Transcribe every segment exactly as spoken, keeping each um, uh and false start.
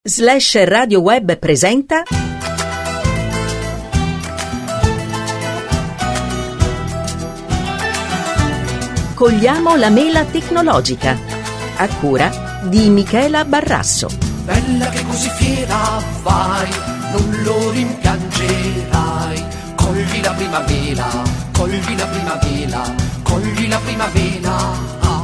Slash Radio Web presenta Cogliamo la mela tecnologica, a cura di Michela Barrasso. Bella che così fiera vai, non lo rimpiangerai. Cogli la prima mela, cogli la prima mela, cogli la prima mela. Ah.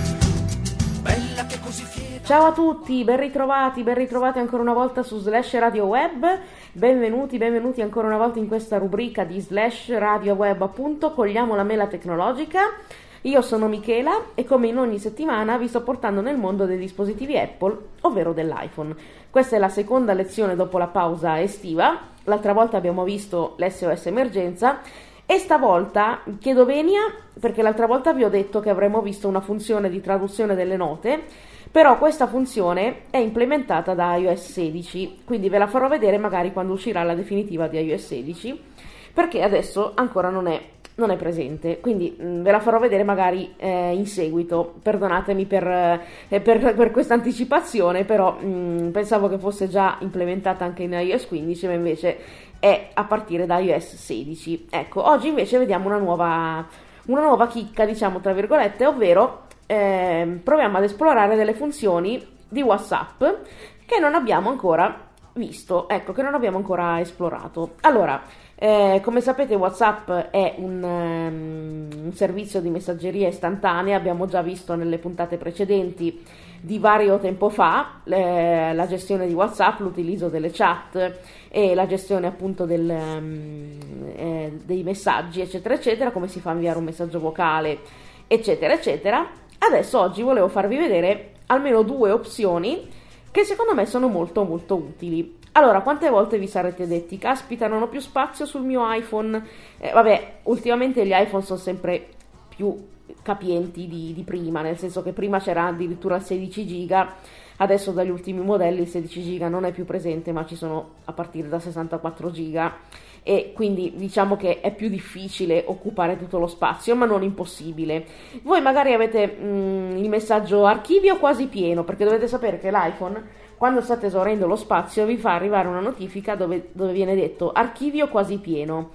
Bella che così fiera. Ciao a tutti, ben ritrovati, ben ritrovati ancora una volta su Slash Radio Web. Benvenuti, benvenuti ancora una volta in questa rubrica di Slash Radio Web, appunto, Cogliamo la mela tecnologica. Io sono Michela e come in ogni settimana vi sto portando nel mondo dei dispositivi Apple, ovvero dell'iPhone. Questa è la seconda lezione dopo la pausa estiva. L'altra volta abbiamo visto l'S O S emergenza e stavolta chiedo venia perché l'altra volta vi ho detto che avremmo visto una funzione di traduzione delle note, però questa funzione è implementata da iOS sedici, quindi ve la farò vedere magari quando uscirà la definitiva di iOS sedici, perché adesso ancora non è non è presente, quindi mh, ve la farò vedere magari eh, in seguito. Perdonatemi per, eh, per, per questa anticipazione, però mh, pensavo che fosse già implementata anche in iOS quindici, ma invece è a partire da iOS sedici. Ecco, oggi invece vediamo una nuova, una nuova chicca, diciamo tra virgolette, ovvero eh, proviamo ad esplorare delle funzioni di WhatsApp che non abbiamo ancora visto, ecco, che non abbiamo ancora esplorato. Allora, Eh, come sapete WhatsApp è un, um, un servizio di messaggeria istantanea, abbiamo già visto nelle puntate precedenti di vario tempo fa eh, la gestione di WhatsApp, l'utilizzo delle chat e la gestione appunto del, um, eh, dei messaggi eccetera eccetera, come si fa a inviare un messaggio vocale eccetera eccetera. Adesso oggi volevo farvi vedere almeno due opzioni che secondo me sono molto molto utili. Allora, quante volte vi sarete detti, caspita, non ho più spazio sul mio iPhone? Eh, vabbè, ultimamente gli iPhone sono sempre più capienti di, di prima, nel senso che prima c'era addirittura il sedici giga, adesso dagli ultimi modelli il sedici giga non è più presente, ma ci sono a partire da sessantaquattro giga, e quindi diciamo che è più difficile occupare tutto lo spazio, ma non impossibile. Voi magari avete mh, il messaggio archivio quasi pieno, perché dovete sapere che l'iPhone, quando state esaurendo lo spazio, vi fa arrivare una notifica dove, dove viene detto archivio quasi pieno,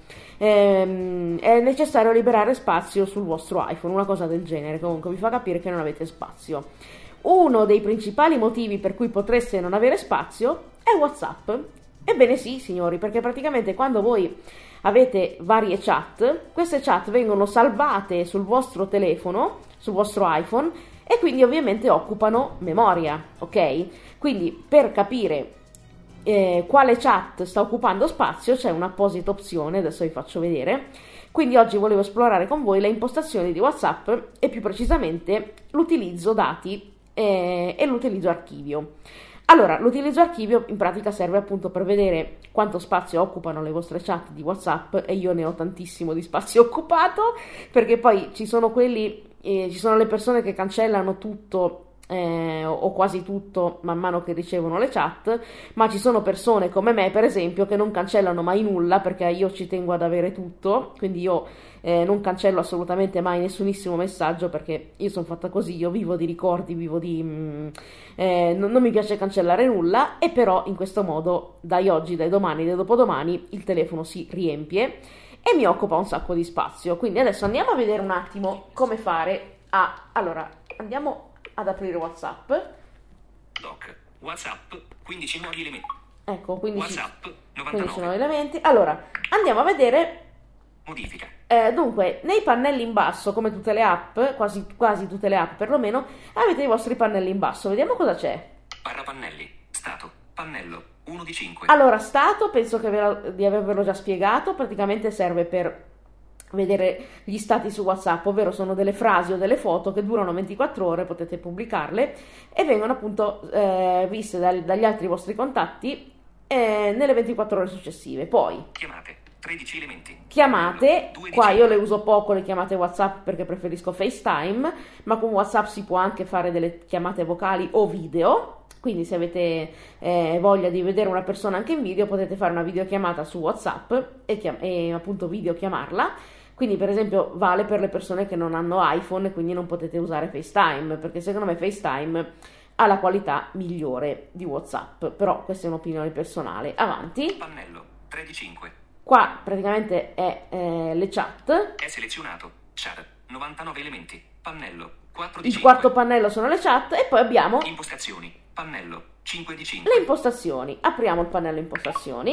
ehm, è necessario liberare spazio sul vostro iPhone, una cosa del genere. Comunque vi fa capire che non avete spazio. Uno dei principali motivi per cui potreste non avere spazio è WhatsApp. Ebbene sì, signori, perché praticamente quando voi avete varie chat, queste chat vengono salvate sul vostro telefono, sul vostro iPhone, e quindi ovviamente occupano memoria, ok? Quindi per capire eh, quale chat sta occupando spazio c'è un'apposita opzione, adesso vi faccio vedere. Quindi oggi volevo esplorare con voi le impostazioni di WhatsApp e più precisamente l'utilizzo dati eh, e l'utilizzo archivio. Allora, l'utilizzo archivio in pratica serve appunto per vedere quanto spazio occupano le vostre chat di WhatsApp, e io ne ho tantissimo di spazio occupato, perché poi ci sono quelli, eh, ci sono le persone che cancellano tutto eh, o quasi tutto man mano che ricevono le chat, ma ci sono persone come me, per esempio, che non cancellano mai nulla, perché io ci tengo ad avere tutto, quindi io eh, non cancello assolutamente mai nessunissimo messaggio, perché io sono fatta così, io vivo di ricordi, vivo di... Mm, eh, non, non mi piace cancellare nulla, e però in questo modo dai oggi, dai domani, dai dopodomani il telefono si riempie e mi occupa un sacco di spazio. Quindi adesso andiamo a vedere un attimo come fare a... Allora, andiamo ad aprire WhatsApp. Doc, WhatsApp, quindici nuovi elementi. Ecco, quindici, WhatsApp, novantanove. quindici nuovi elementi. Allora, andiamo a vedere. Modifica. Eh, dunque, nei pannelli in basso, come tutte le app, quasi, quasi tutte le app perlomeno, avete i vostri pannelli in basso. Vediamo cosa c'è. Barra pannelli. Stato. Pannello. uno di cinque. Allora, stato, penso che ve lo, di avervelo già spiegato. Praticamente serve per vedere gli stati su WhatsApp, ovvero sono delle frasi o delle foto che durano ventiquattro ore, potete pubblicarle e vengono appunto eh, viste dal, dagli altri vostri contatti eh, nelle ventiquattro ore successive. Poi chiamate, tredici elementi. Chiamate, due qua io le uso poco le chiamate WhatsApp perché preferisco FaceTime, ma con WhatsApp si può anche fare delle chiamate vocali o video, quindi se avete eh, voglia di vedere una persona anche in video potete fare una videochiamata su WhatsApp e, chiam- e appunto videochiamarla. Quindi per esempio vale per le persone che non hanno iPhone e quindi non potete usare FaceTime, perché secondo me FaceTime ha la qualità migliore di WhatsApp, però questa è un'opinione personale. Avanti. Pannello tre di cinque. Qua praticamente è eh, le chat. È selezionato. Chat novantanove elementi. Pannello quattro di Il cinque. quarto pannello sono le chat e poi abbiamo Impostazioni. Pannello cinque di cinque. le impostazioni. Apriamo il pannello impostazioni.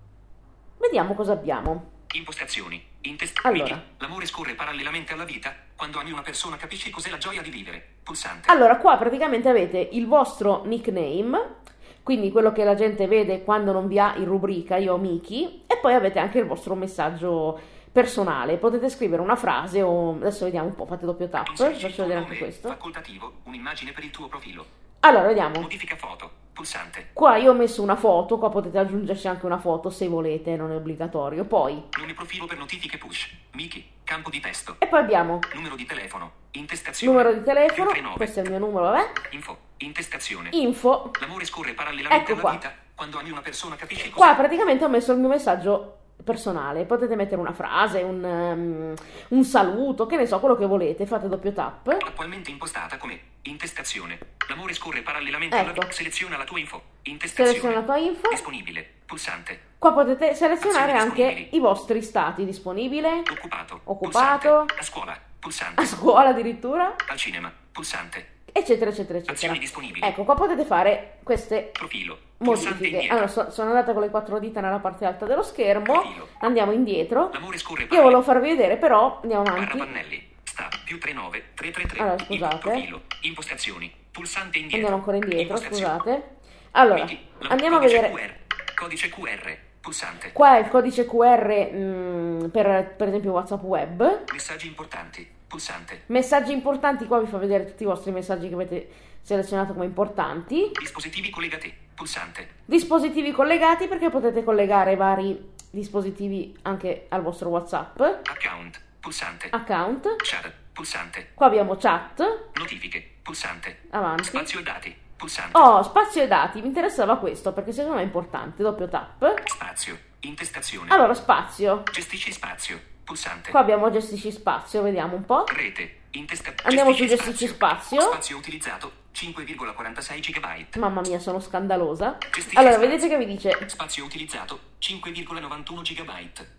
Vediamo cosa abbiamo. Impostazioni. Intest- Allora. Wiki. L'amore scorre parallelamente alla vita. Quando ami una persona capisci cos'è la gioia di vivere. Pulsante. Allora, qua praticamente avete il vostro nickname, quindi quello che la gente vede quando non vi ha in rubrica, io ho Miki, e poi avete anche il vostro messaggio personale. Potete scrivere una frase o adesso vediamo un po', fate doppio tap, Inserisci il faccio tuo vedere anche nome. questo. Facoltativo. Un'immagine per il tuo profilo. Allora, vediamo. Modifica foto. Pulsante. Qua io ho messo una foto, qua potete aggiungerci anche una foto se volete, non è obbligatorio. Poi, Nome profilo per notifiche push. Miki. Campo di testo. e poi abbiamo Numero di telefono. Intestazione. numero di telefono, Più trentanove. questo è il mio numero, vabbè. Info. Intestazione. Info. L'amore scorre parallelamente Ecco alla qua. vita. Quando ami una persona capisci Qua cos'è. praticamente ho messo il mio messaggio personale, potete mettere una frase, un, um, un saluto, che ne so, quello che volete, fate doppio tap. Attualmente impostata come intestazione. L'amore scorre parallelamente alla Ecco. vita. Seleziona la tua info. Intestazione. Seleziona la tua info. Disponibile. Pulsante. Qua potete selezionare Azioni anche disponibili. i vostri stati, disponibile, Occupato. Occupato. Pulsante. A scuola. Pulsante. a scuola addirittura, Al cinema. Pulsante. eccetera, eccetera, eccetera. Azioni disponibili. Ecco, qua potete fare queste Profilo. Pulsante modifiche. indietro. Allora, so- sono andata con le quattro dita nella parte alta dello schermo, Profilo. andiamo indietro. L'amore scorre Io volevo farvi vedere, però andiamo Barra avanti. pannelli. Sta. Più trentanove. trecentotrentatré. Allora, Info, scusate. Profilo. Impostazioni. Pulsante indietro. Andiamo ancora indietro, Impostazioni. scusate. Allora, Wiki. La- andiamo a codice vedere. Q R. Codice Q R. Pulsante. Qua è il codice Q R mh, per, per esempio WhatsApp web. Messaggi importanti. Pulsante. Messaggi importanti, qua vi fa vedere tutti i vostri messaggi che avete selezionato come importanti. Dispositivi collegati. Pulsante. Dispositivi collegati, perché potete collegare vari dispositivi anche al vostro WhatsApp. Account. Pulsante. Account. Chat. Pulsante. Qua abbiamo chat. Notifiche. Pulsante. Avanti. Spazio e dati. Pulsante. Oh, spazio e dati, mi interessava questo perché secondo me è importante. Doppio tap. Spazio. Intestazione. Allora, spazio. Gestisci spazio. Pulsante. Qua abbiamo gestisci spazio, vediamo un po'. Rete. Intesta- Andiamo su gestisci spazio. Spazio utilizzato cinque virgola quarantasei gigabyte. Mamma mia, sono scandalosa. Gestisci Allora, spazio. vedete che vi dice Spazio utilizzato cinque virgola novantuno gigabyte.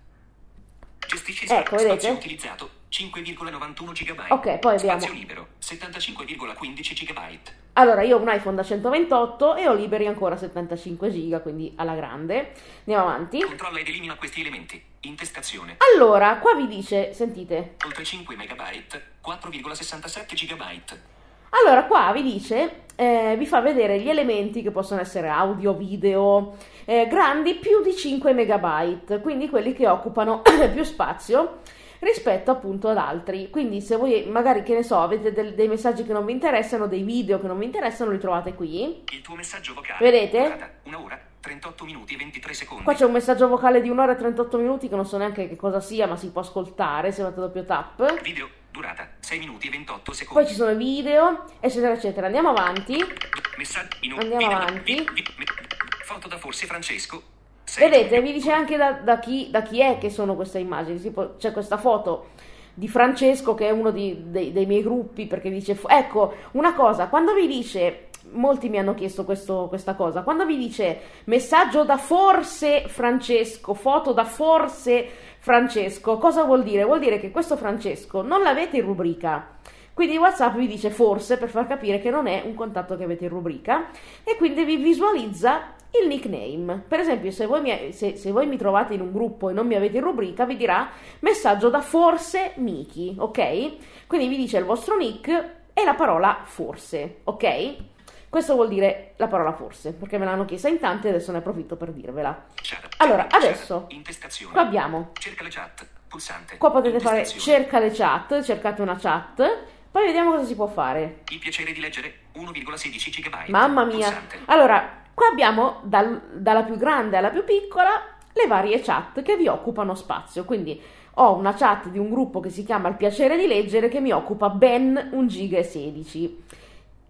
Gestisci Ecco, spazio vedete? utilizzato cinque virgola novantuno gigabyte. Ok, poi abbiamo- Spazio libero settantacinque virgola quindici gigabyte. Allora, io ho un iPhone da centoventotto e ho liberi ancora settantacinque giga, quindi alla grande. Andiamo avanti. Controlla ed elimina questi elementi. Intestazione. Allora, qua vi dice, sentite. Oltre cinque megabyte, quattro virgola sessantasette gigabyte. Allora, qua vi dice, eh, vi fa vedere gli elementi che possono essere audio, video, eh, grandi più di cinque megabyte, quindi quelli che occupano più spazio rispetto appunto ad altri. Quindi se voi magari, che ne so, avete del- dei messaggi che non vi interessano, dei video che non vi interessano, li trovate qui. Il tuo messaggio vocale. Vedete? Durata una ora, trentotto minuti e ventitré secondi. Qua c'è un messaggio vocale di un'ora e trentotto minuti che non so neanche che cosa sia, ma si può ascoltare se fate doppio tap. Video, durata sei minuti e ventotto Poi secondi. ci sono i video, eccetera, eccetera. Andiamo avanti. Messaggi in Andiamo video, avanti. vi- vi- vi- foto da Forse Francesco. sei Vedete, giugno. vi dice anche da, da chi, da chi è che sono queste immagini. Tipo, c'è questa foto di Francesco che è uno di- dei, dei miei gruppi, perché dice, ecco, una cosa, quando vi dice, molti mi hanno chiesto questo- questa cosa, quando vi dice messaggio da Forse Francesco, foto da Forse Francesco, cosa vuol dire? Vuol dire che questo Francesco non l'avete in rubrica. Quindi WhatsApp vi dice forse per far capire che non è un contatto che avete in rubrica e quindi vi visualizza il nickname. Per esempio, se voi, mi, se, se voi mi trovate in un gruppo e non mi avete in rubrica, vi dirà messaggio da Forse Miki, ok? Quindi vi dice il vostro nick e la parola forse, ok? Questo vuol dire la parola forse, perché me l'hanno chiesta in tanti e adesso ne approfitto per dirvela. Chat. Allora, Chat. adesso, Intestazione. qua abbiamo, Cerca le chat. Pulsante. qua potete fare Intestazione. cerca le chat, cercate una chat, poi vediamo cosa si può fare. Il piacere di leggere uno virgola sedici gigabyte. Mamma mia. Pulsante. Allora, qua abbiamo dal- dalla più grande alla più piccola le varie chat che vi occupano spazio. Quindi ho una chat di un gruppo che si chiama Il piacere di leggere che mi occupa ben un giga e sedici.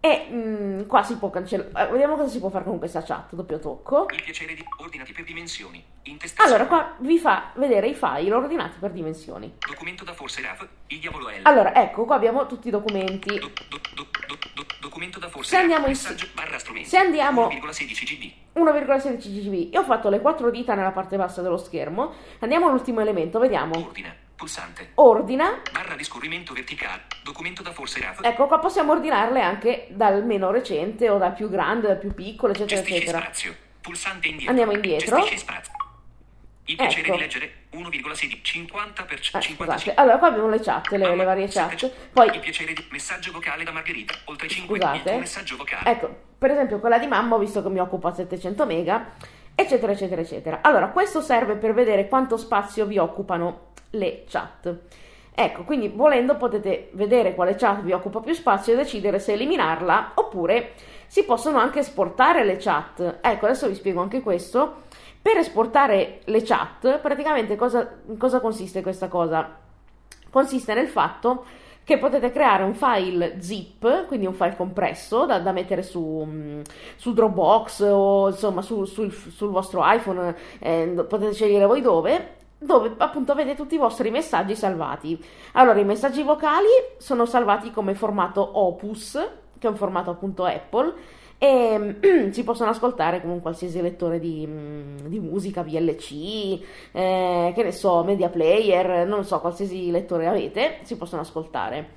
E mh, qua si può cancellare. Vediamo cosa si può fare con questa chat. Doppio tocco. Il piacere di ordinati per dimensioni. Intestazione. Allora, qua vi fa vedere i file ordinati per dimensioni. Documento da forse Rav. Il diavolo è. Allora, ecco, qua abbiamo tutti i documenti. Do, do, do, do, do, documento da forse Se andiamo in messaggio barra strumenti. se andiamo uno virgola sedici gigabyte. uno virgola sedici gigabyte. Io ho fatto le quattro dita nella parte bassa dello schermo. Andiamo all'ultimo elemento, vediamo. Ordina. Pulsante. Ordina. Barra di scorrimento verticale. Documento da forse Rav. Ecco, qua possiamo ordinarle anche dal meno recente o dal più grande, dal più piccolo, eccetera, Gestisci eccetera. spazio. Pulsante indietro. Andiamo indietro. Gestisci spazio. Il piacere Ecco. di leggere uno virgola sedici cinquanta per cento. Eh, scusate, allora qua abbiamo le chat, le, le varie chat. Poi, il piacere di messaggio vocale da Margherita. Oltre cinque scusate, messaggio vocale. ecco, per esempio quella di mamma, ho visto che mi occupa settecento mega, eccetera, eccetera, eccetera. Allora, questo serve per vedere quanto spazio vi occupano le chat. Ecco, quindi volendo potete vedere quale chat vi occupa più spazio e decidere se eliminarla, oppure si possono anche esportare le chat. Ecco, adesso vi spiego anche questo. Per esportare le chat, praticamente cosa, cosa consiste questa cosa? Consiste nel fatto che potete creare un file zip, quindi un file compresso da, da mettere su, su Dropbox o insomma su, sul, sul vostro iPhone, eh, potete scegliere voi dove, dove appunto avete tutti i vostri messaggi salvati. Allora, i messaggi vocali sono salvati come formato Opus, che è un formato appunto Apple, e si possono ascoltare con un qualsiasi lettore di, di musica, V L C, eh, che ne so, media player, non so, qualsiasi lettore avete, si possono ascoltare.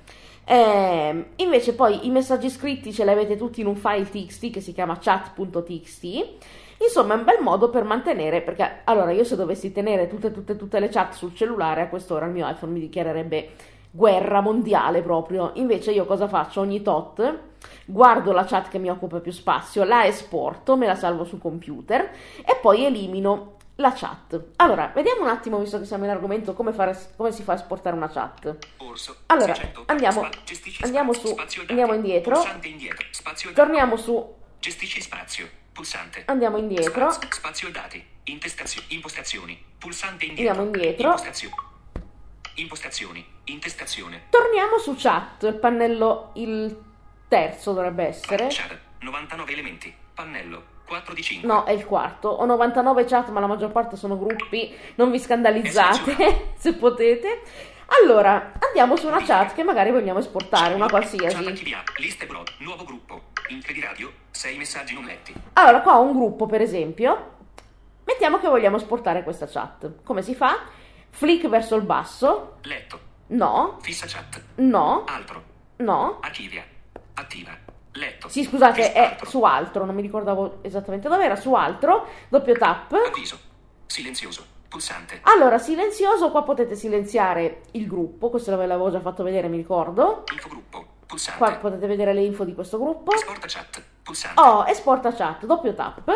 Eh, invece poi i messaggi scritti ce li avete tutti in un file txt che si chiama chat punto txt. Insomma, è un bel modo per mantenere, perché allora io se dovessi tenere tutte tutte tutte le chat sul cellulare, a quest'ora il mio iPhone mi dichiarerebbe guerra mondiale proprio. Invece io cosa faccio? Ogni tot guardo la chat che mi occupa più spazio, la esporto, me la salvo sul computer e poi elimino la chat. Allora, vediamo un attimo, visto che siamo in argomento, come, fare, come si fa a esportare una chat. Orso, allora, seicento, andiamo, spa, gestisci andiamo spazio, su, spazio andiamo dati, indietro, pulsante indietro, spazio torniamo dati, su, gestisci spazio, pulsante, andiamo indietro, spazio, spazio dati, intestazioni, impostazioni, pulsante indietro, andiamo indietro, impostazioni, impostazioni, intestazione, torniamo su chat, il pannello, il terzo dovrebbe essere, chat, novantanove elementi, pannello, quattro di cinque. no, è il quarto, ho novantanove chat ma la maggior parte sono gruppi, non vi scandalizzate se potete. Allora, andiamo su una chat che magari vogliamo esportare, una qualsiasi. Liste blog, nuovo gruppo, Incredi Radio, sei messaggi non letti. Allora, qua ho un gruppo per esempio, mettiamo che vogliamo esportare questa chat. Come si fa? Flick verso il basso. Letto. No. Fissa chat. No. Altro. No. Archivia. Attiva. Letto. Sì, scusate, è altro. su altro, non mi ricordavo esattamente dove era, su altro, doppio tap. Avviso. Silenzioso. Pulsante. Allora, silenzioso, qua potete silenziare il gruppo, questo ve l'avevo già fatto vedere, mi ricordo. Infogruppo. Pulsante. Qua potete vedere le info di questo gruppo. Esporta chat. Pulsante. Oh, esporta chat, doppio tap.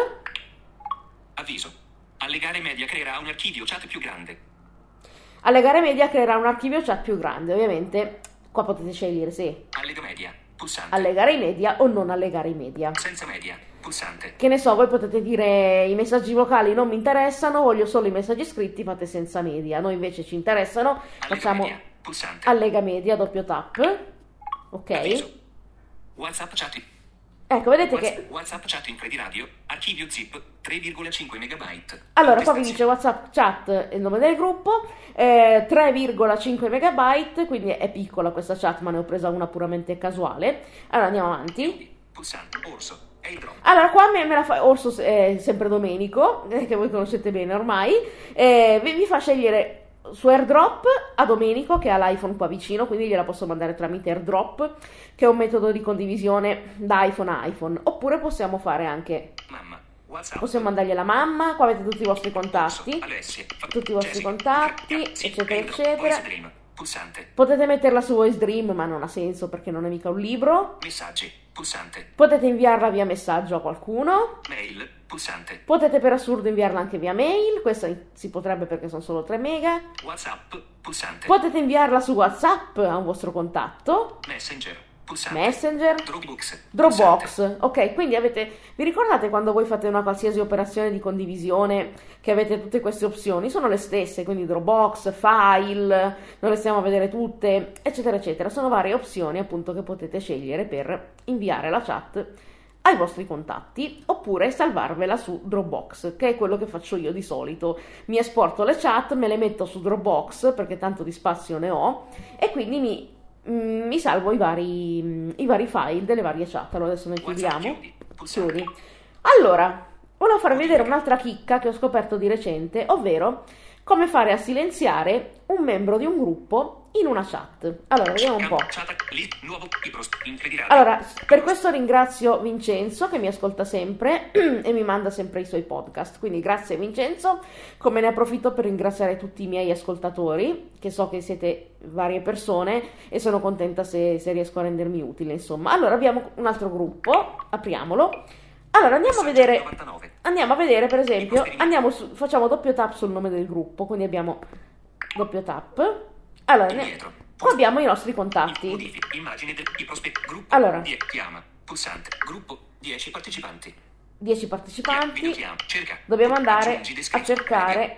Avviso. Allegare media creerà un archivio chat più grande. Allegare media creerà un archivio chat più grande, ovviamente. Qua potete scegliere se Allega media. Pulsante. allegare i media o non allegare i media. Senza media. Pulsante. Che ne so, voi potete dire i messaggi vocali non mi interessano, voglio solo i messaggi scritti, fate senza media. Noi invece ci interessano, Allega facciamo media. Pulsante. allega media, doppio tap. Ok. Avviso. WhatsApp chat. Ecco, vedete WhatsApp, che WhatsApp chat Incredi Radio, archivio zip tre virgola cinque megabyte. allora qua vi dice WhatsApp chat il nome del gruppo, eh, tre virgola cinque megabyte, quindi è piccola questa chat, ma ne ho presa una puramente casuale. Allora andiamo avanti. Pulsante. Orso. AirDrop. Allora qua me, me la fa Orso, è sempre Domenico, eh, che voi conoscete bene ormai, eh, vi, vi fa scegliere su AirDrop a Domenico che ha l'iPhone qua vicino, quindi gliela posso mandare tramite AirDrop, che è un metodo di condivisione da iPhone a iPhone, oppure possiamo fare anche Mamma. WhatsApp. possiamo mandargli alla mamma, qua avete tutti i vostri contatti, Alessia. tutti i vostri Jessica. contatti, Sì, eccetera AirDrop. eccetera. Voice Dream. Pulsante. Potete metterla su Voice Dream, ma non ha senso perché non è mica un libro. Messaggi. Pulsante. Potete inviarla via messaggio a qualcuno. Mail. Pulsante. Potete per assurdo inviarla anche via mail, questa si potrebbe perché sono solo tre mega. WhatsApp. Pulsante. Potete inviarla su WhatsApp a un vostro contatto. Messenger. Pulsante. Messenger, Dropbox. Dropbox. Ok, quindi avete, vi ricordate quando voi fate una qualsiasi operazione di condivisione che avete tutte queste opzioni? Sono le stesse, quindi Dropbox, file, non le stiamo a vedere tutte, eccetera eccetera. Sono varie opzioni appunto che potete scegliere per inviare la chat ai vostri contatti oppure salvarvela su Dropbox, che è quello che faccio io di solito. Mi esporto le chat, me le metto su Dropbox perché tanto di spazio ne ho e quindi mi mi salvo i vari, i vari file delle varie chat. Allora adesso noi chiudiamo. Chiudi. Allora, volevo farvi vedere un'altra chicca che ho scoperto di recente, ovvero come fare a silenziare un membro di un gruppo in una chat. Allora, vediamo un po'. Allora, per questo ringrazio Vincenzo che mi ascolta sempre e mi manda sempre i suoi podcast. Quindi grazie Vincenzo, come ne approfitto per ringraziare tutti i miei ascoltatori, che so che siete varie persone e sono contenta se, se riesco a rendermi utile, insomma. Allora, abbiamo un altro gruppo, apriamolo. Allora, andiamo a vedere, andiamo a vedere per esempio, andiamo su, facciamo doppio tap sul nome del gruppo, quindi abbiamo doppio tap. Allora, ne, qua abbiamo i nostri contatti. Allora, chiama, pulsante, gruppo, dieci partecipanti. dieci partecipanti. Dobbiamo andare a cercare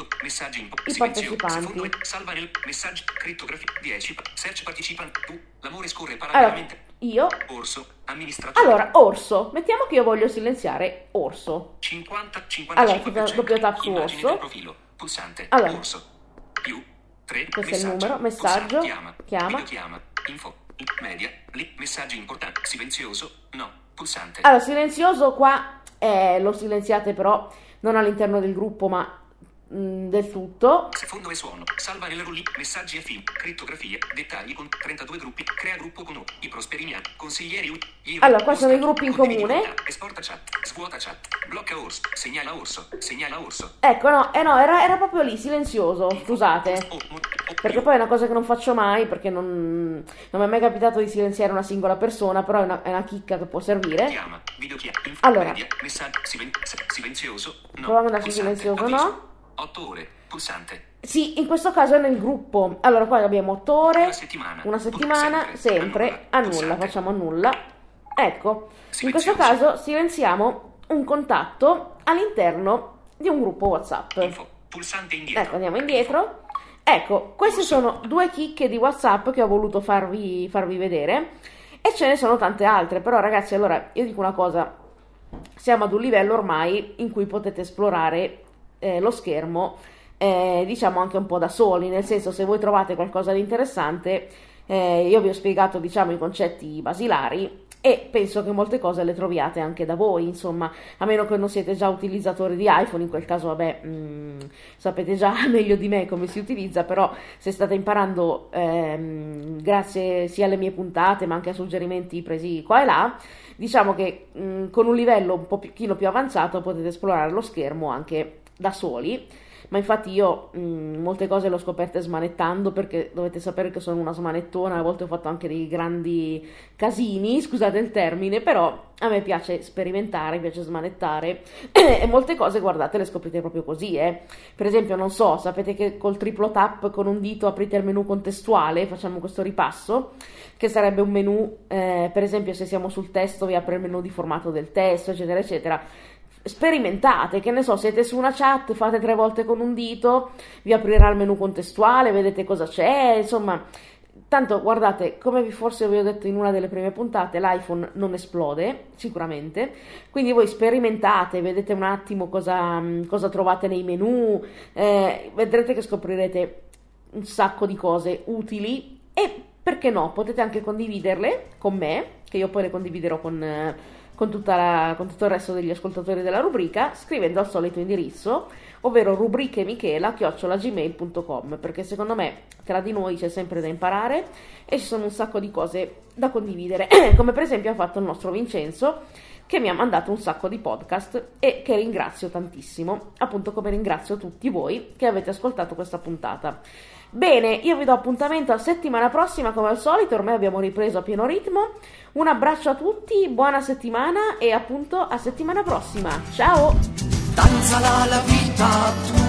i partecipanti. Salva nel messaggio, crittografia, dieci, search partecipanti. L'amore scorre parallelamente. Allora, io Orso, amministratore. Allora, Orso, mettiamo che io voglio silenziare Orso. cinquanta cinquantacinque Allora, doppio tap su immagine Orso. del profilo, pulsante, Allora. Orso, più, tre, Questo è il messaggio, numero, messaggio, pulsante, chiama, chiama. videochiama, info, media, lì, messaggi importanti, silenzioso, no, pulsante. Allora, silenzioso qua eh, lo silenziate però non all'interno del gruppo, ma mh, del tutto. Secondo e suono, salva nel rulli, messaggi e film, crittografia, dettagli con trentadue gruppi, crea gruppo con i prosperimi, consiglieri, gli Allora, qua sono i gruppi in comune. Esporta chat, svuota chat, blocca Orso, segnala Orso, segnala Orso. Ecco, no, eh no, era, era proprio lì, silenzioso, scusate. Perché poi è una cosa che non faccio mai, perché non, non mi è mai capitato di silenziare una singola persona, però è una, è una chicca che può servire. Chiama, videochiama, Allora, media, messaggio, silen- silenzioso, no, proviamo ad andare su pulsante, silenzioso, avviso, no? otto ore, pulsante. Sì, in questo caso è nel gruppo. Allora, qua abbiamo otto ore, Una settimana, una settimana, sempre, sempre, a annulla, nulla, pulsante. facciamo a nulla. Ecco, in questo Silenzioso. caso silenziamo un contatto all'interno di un gruppo WhatsApp. Info, pulsante indietro. Ecco, andiamo indietro. Ecco, queste sono due chicche di WhatsApp che ho voluto farvi, farvi vedere e ce ne sono tante altre, però ragazzi, allora, io dico una cosa, siamo ad un livello ormai in cui potete esplorare eh, lo schermo, eh, diciamo anche un po' da soli, nel senso, se voi trovate qualcosa di interessante, eh, io vi ho spiegato, diciamo, i concetti basilari, e penso che molte cose le troviate anche da voi, insomma, a meno che non siete già utilizzatori di iPhone, in quel caso, vabbè, mh, sapete già meglio di me come si utilizza, però se state imparando ehm, grazie sia alle mie puntate, ma anche a suggerimenti presi qua e là, diciamo che mh, con un livello un pochino più avanzato potete esplorare lo schermo anche da soli. Ma infatti io mh, molte cose le ho scoperte smanettando, perché dovete sapere che sono una smanettona, a volte ho fatto anche dei grandi casini, scusate il termine, però a me piace sperimentare, piace smanettare e molte cose, guardate, le scoprite proprio così, eh. Per esempio, non so, sapete che col triplo tap con un dito aprite il menu contestuale, facciamo questo ripasso, che sarebbe un menu, eh, per esempio se siamo sul testo vi apre il menu di formato del testo, eccetera, eccetera. Sperimentate, che ne so, siete su una chat, fate tre volte con un dito, vi aprirà il menu contestuale, vedete cosa c'è, insomma, tanto guardate, come vi forse vi ho detto in una delle prime puntate, l'iPhone non esplode, sicuramente, quindi voi sperimentate, vedete un attimo cosa, cosa trovate nei menu, eh, vedrete che scoprirete un sacco di cose utili e, perché no, potete anche condividerle con me, che io poi le condividerò con... Con, tutta la, con tutto il resto degli ascoltatori della rubrica, scrivendo al solito indirizzo, ovvero rubrichemichela chiocciola gmail punto com, perché secondo me tra di noi c'è sempre da imparare e ci sono un sacco di cose da condividere, come per esempio ha fatto il nostro Vincenzo, che mi ha mandato un sacco di podcast e che ringrazio tantissimo, appunto come ringrazio tutti voi che avete ascoltato questa puntata. Bene, io vi do appuntamento a settimana prossima come al solito, ormai abbiamo ripreso a pieno ritmo. Un abbraccio a tutti, buona settimana e appunto a settimana prossima. Ciao! Danzala la vita tu,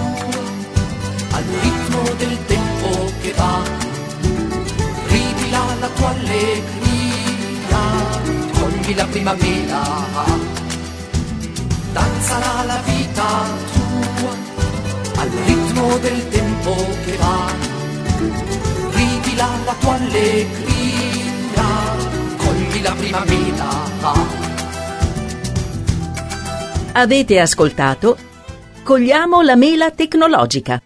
al ritmo del tempo che va, rivila la tua allegria, cogli la primavera, danzala la vita tua al ritmo del tempo che va, ridila la tua allegria, cogli la primavera. Avete ascoltato Cogliamo la mela tecnologica,